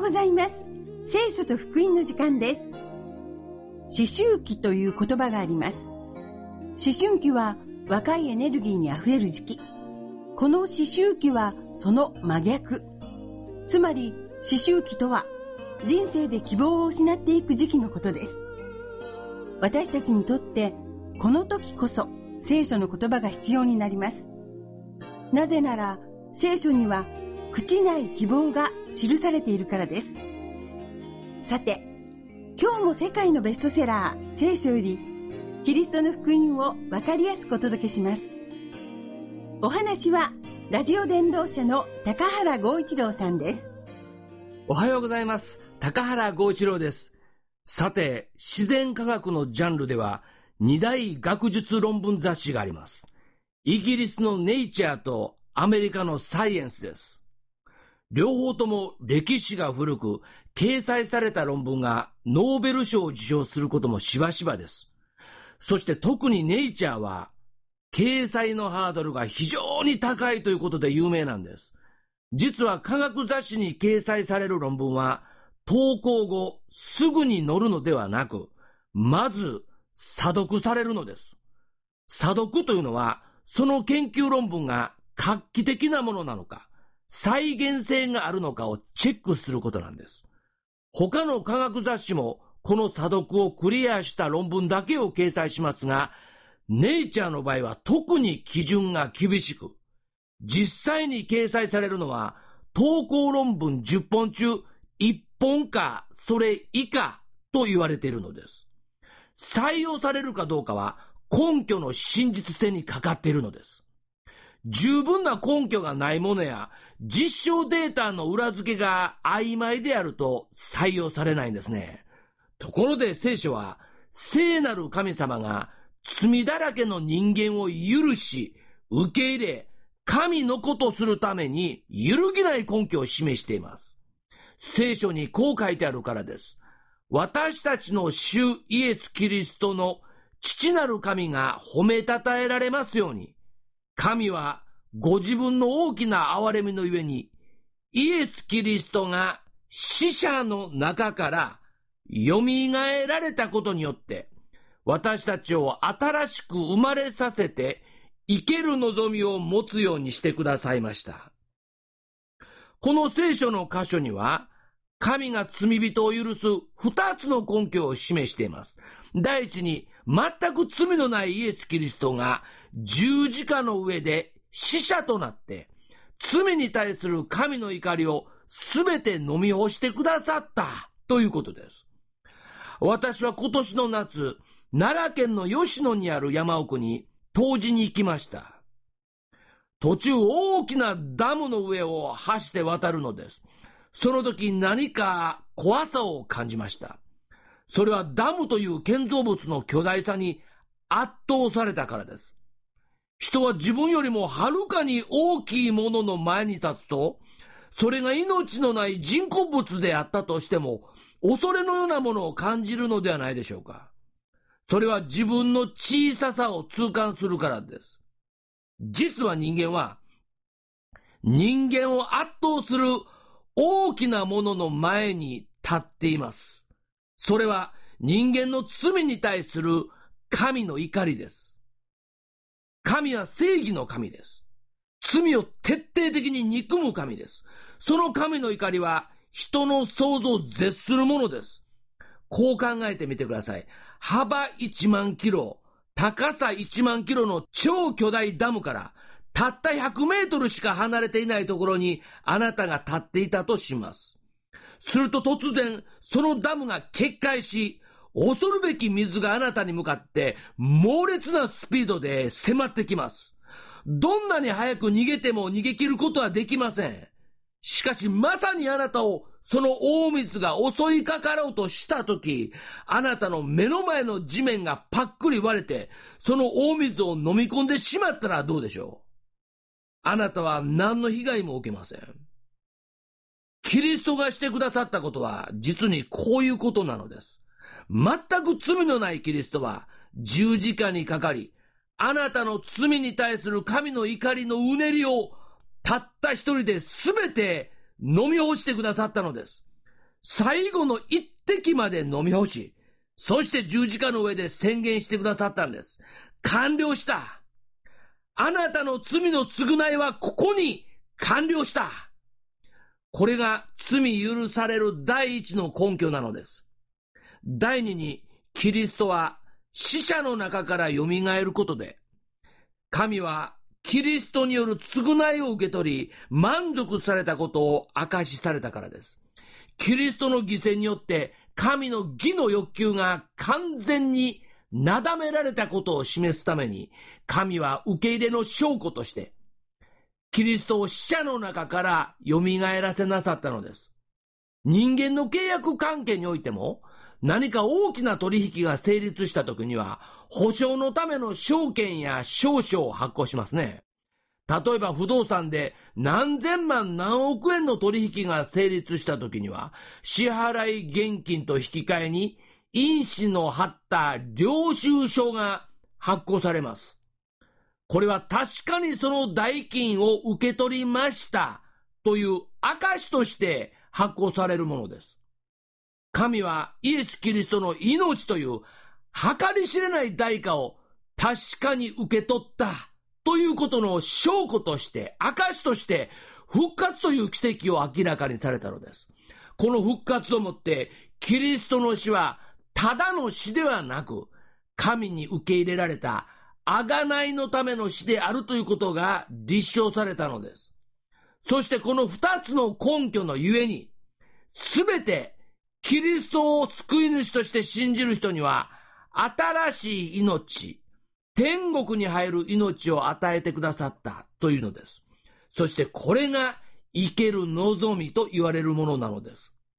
うございます。聖書と福音の時間です。思春期という言葉があります。思春期は若いエネルギーにあふれる時期。この思春期はその真逆。つまり思春期とは人生で希望を失っていく時期のことです。私たちにとってこの時こそ聖書の言葉が必要になります。なぜなら聖書には朽ちない希望が記されているからです。さて、今日も世界のベストセラー聖書よりキリストの福音をわかりやすくお届けします。お話はラジオ伝道者の高原剛一郎さんです。 おはようございます。高原剛一郎です。さて、自然科学のジャンルでは2大学術論文雑誌があります。イギリスのネイチャーとアメリカのサイエンスです。両方とも歴史が古く、掲載された論文がノーベル賞を受賞することもしばしばです。そして特にネイチャーは、掲載のハードルが非常に高いということで有名なんです。実は科学雑誌に掲載される論文は、投稿後すぐに載るのではなく、まず査読されるのです。査読というのは、その研究論文が画期的なものなのか、再現性があるのかをチェックすることなんです。他の科学雑誌もこの査読をクリアした論文だけを掲載しますが、ネイチャーの場合は特に基準が厳しく、実際に掲載されるのは投稿論文10本中1本かそれ以下と言われているのです。採用されるかどうかは根拠の真実性にかかっているのです。十分な根拠がないものや実証データの裏付けが曖昧であると採用されないんですね。ところで聖書は聖なる神様が罪だらけの人間を許し受け入れ神の子とするために揺るぎない根拠を示しています。聖書にこう書いてあるからです。私たちの主イエス・キリストの父なる神が褒めたたえられますように、神はご自分の大きな憐れみのゆえに、イエス・キリストが死者の中から蘇られたことによって、私たちを新しく生まれさせて、生ける望みを持つようにしてくださいました。この聖書の箇所には、神が罪人を許す2つの根拠を示しています。第一に、全く罪のないイエス・キリストが十字架の上で死者となって、罪に対する神の怒りをすべて飲み干してくださったということです。私は今年の夏、奈良県の吉野にある山奥に湯治に行きました。途中大きなダムの上を橋で渡るのです。その時何か怖さを感じました。それはダムという建造物の巨大さに圧倒されたからです。人は自分よりもはるかに大きいものの前に立つと、それが命のない人工物であったとしても、恐れのようなものを感じるのではないでしょうか。それは自分の小ささを痛感するからです。実は人間は、人間を圧倒する大きなものの前に立っています。それは人間の罪に対する神の怒りです。神は正義の神です。罪を徹底的に憎む神です。その神の怒りは人の想像を絶するものです。こう考えてみてください。幅1万キロ、高さ1万キロの超巨大ダムからたった100メートルしか離れていないところにあなたが立っていたとします。すると突然そのダムが決壊し、恐るべき水があなたに向かって猛烈なスピードで迫ってきます。どんなに早く逃げても逃げ切ることはできません。しかしまさにあなたをその大水が襲いかかろうとしたとき、あなたの目の前の地面がパックリ割れて、その大水を飲み込んでしまったらどうでしょう。あなたは何の被害も受けません。キリストがしてくださったことは実にこういうことなのです。全く罪のないキリストは十字架にかかり、あなたの罪に対する神の怒りのうねりをたった一人で全て飲み干してくださったのです。 最後の一滴まで飲み干し、そして十字架の上で宣言してくださったんです。完了した。あなたの罪の償いはここに完了した。これが罪許される第一の根拠なのです。第二に、キリストは死者の中から蘇ることで、神はキリストによる償いを受け取り、満足されたことを証しされたからです。キリストの犠牲によって、神の義の欲求が完全になだめられたことを示すために、神は受け入れの証拠として、キリストを死者の中から蘇らせなさったのです。人間の契約関係においても、何か大きな取引が成立したときには、保証のための証券や証書を発行しますね。例えば不動産で何千万何億円の取引が成立したときには、支払い現金と引き換えに印紙の貼った領収書が発行されます。これは確かにその代金を受け取りましたという証として発行されるものです。神はイエス・キリストの命という計り知れない代価を確かに受け取ったということの証拠として、証として復活という奇跡を明らかにされたのです。この復活をもってキリストの死はただの死ではなく、神に受け入れられた贖いのための死であるということが立証されたのです。そしてこの二つの根拠のゆえに、すべてキリストを救い主として信じる人には、新しい命、天国に入る命を与えてくださったというのです。そしてこれが生ける望みと言われるものなのです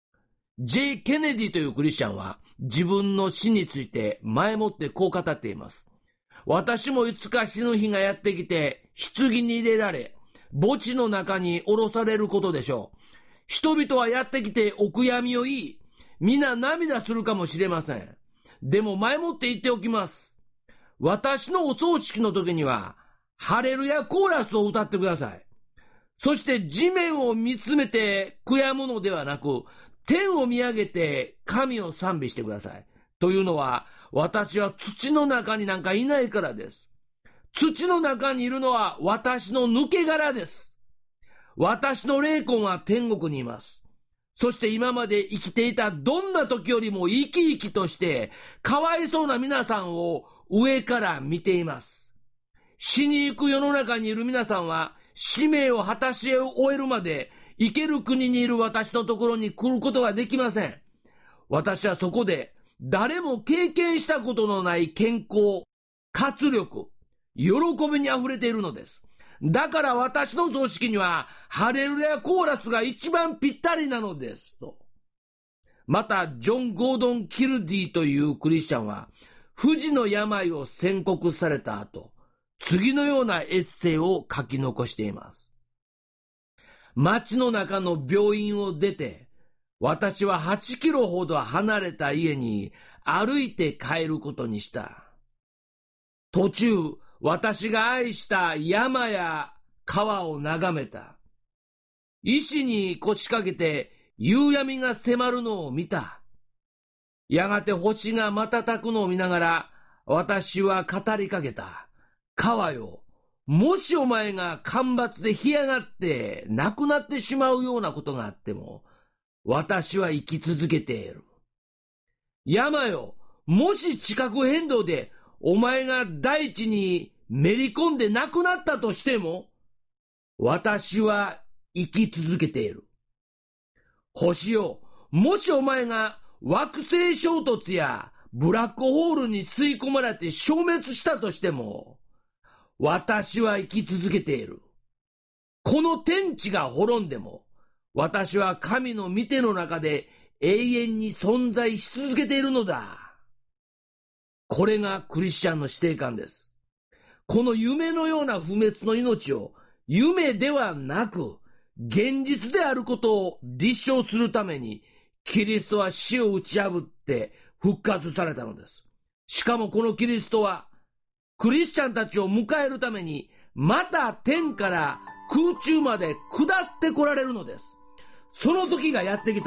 。J. ケネディというクリスチャンは自分の死について前もってこう語っています。私もいつか死ぬ日がやってきて、棺に入れられ、墓地の中に下ろされることでしょう。人々はやってきてお悔やみを言い、皆涙するかもしれません。でも前もって言っておきます。私のお葬式の時には、ハレルヤコーラスを歌ってください。そして地面を見つめて悔やむのではなく、天を見上げて神を賛美してください。というのは、私は土の中になんかいないからです。土の中にいるのは私の抜け殻です。私の霊魂は天国にいます。そして今まで生きていたどんな時よりも生き生きとして、かわいそうな皆さんを上から見ています。死に行く世の中にいる皆さんは、使命を果たし終えるまで、生ける国にいる私のところに来ることができません。私はそこで、誰も経験したことのない健康、活力、喜びに溢れているのです。だから私の葬式には、ハレルヤコーラスが一番ぴったりなのです。と。また、ジョン・ゴードン・キルディというクリスチャンは、不治の病を宣告された後、次のようなエッセイを書き残しています。街の中の病院を出て、私は8キロほど離れた家に歩いて帰ることにした。途中、私が愛した山や川を眺めた。石に腰掛けて夕闇が迫るのを見た。やがて星が瞬くのを見ながら、私は語りかけた。川よ、もしお前が干ばつで干上がって亡くなってしまうようなことがあっても、私は生き続けている。山よ、もし地殻変動でお前が大地にめり込んで亡くなったとしても、私は生き続けている。星よ、もしお前が惑星衝突やブラックホールに吸い込まれて消滅したとしても、私は生き続けている。この天地が滅んでも、私は神の御手の中で永遠に存在し続けているのだ。これがクリスチャンの死生観です。この夢のような不滅の命を夢ではなく現実であることを立証するために、キリストは死を打ち破って復活されたのです。しかもこのキリストはクリスチャンたちを迎えるためにまた天から空中まで下って来られるのです。その時がやってきたら、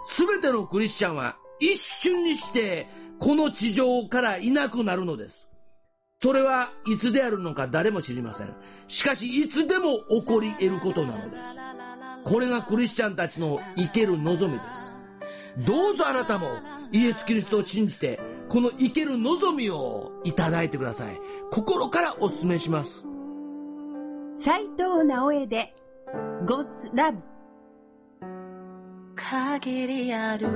すべてのクリスチャンは一瞬にしてこの地上からいなくなるのです。それはいつであるのか誰も知りません。しかしいつでも起こり得ることなのです。これがクリスチャンたちの生ける望みです。どうぞあなたもイエス・キリストを信じてこの生ける望みをいただいてください。心からお勧めします。 斉藤直江で God's Love。 限りある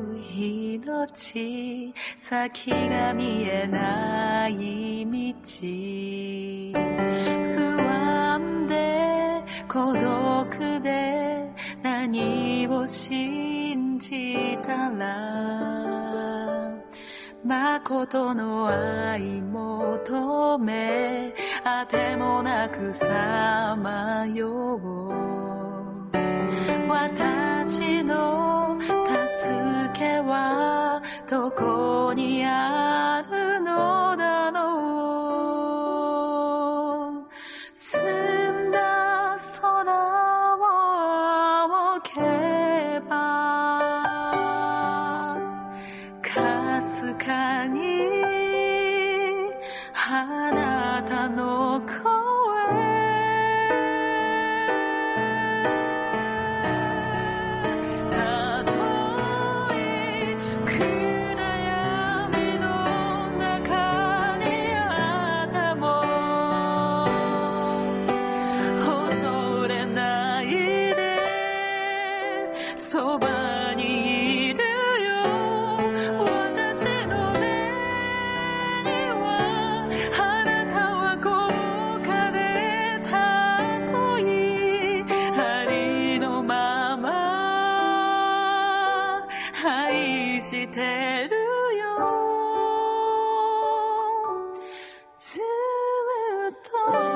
命、先が見えない道、不安で孤独で何を信じたら、誠の愛求め、あてもなくさまよう。私の助けはどこにあるのだろう。澄んだ空を仰げば、かすかにあなたの声、そばにいるよ。私の目にはあなたは高価で尊い、ありのまま愛してるよ。ずっと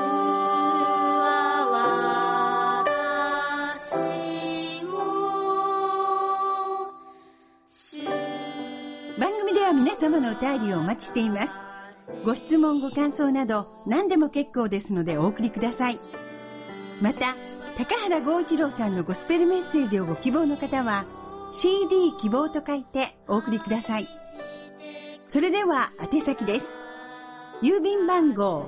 番組では皆様のお便りをお待ちしています。ご質問ご感想など何でも結構ですのでお送りください。また高原剛一郎さんのゴスペルメッセージをご希望の方は CD 希望と書いてお送りください。それでは宛先です。郵便番号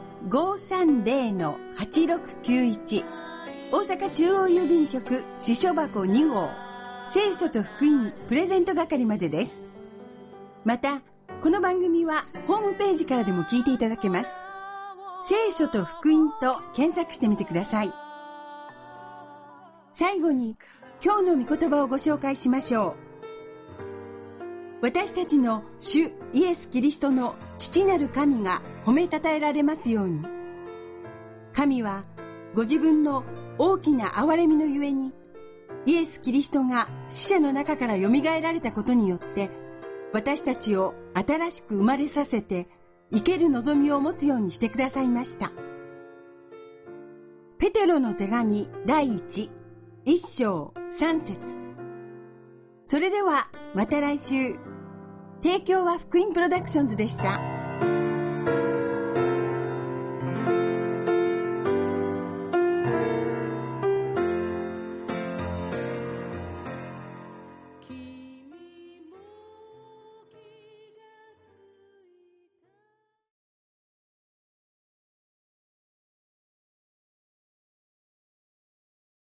530-8691 大阪中央郵便局支所箱2号聖書と福音プレゼント係までです。またこの番組はホームページからでも聞いていただけます。聖書と福音と検索してみてください。最後に今日の御言葉をご紹介しましょう。私たちの主イエス・キリストの父なる神が褒めたたえられますように。神はご自分の大きな憐れみのゆえにイエス・キリストが死者の中からよみがえられたことによって私たちを新しく生まれさせて生ける望みを持つようにしてくださいました。ペテロの手紙第1、1章3節。それではまた来週。提供は福音プロダクションズでした。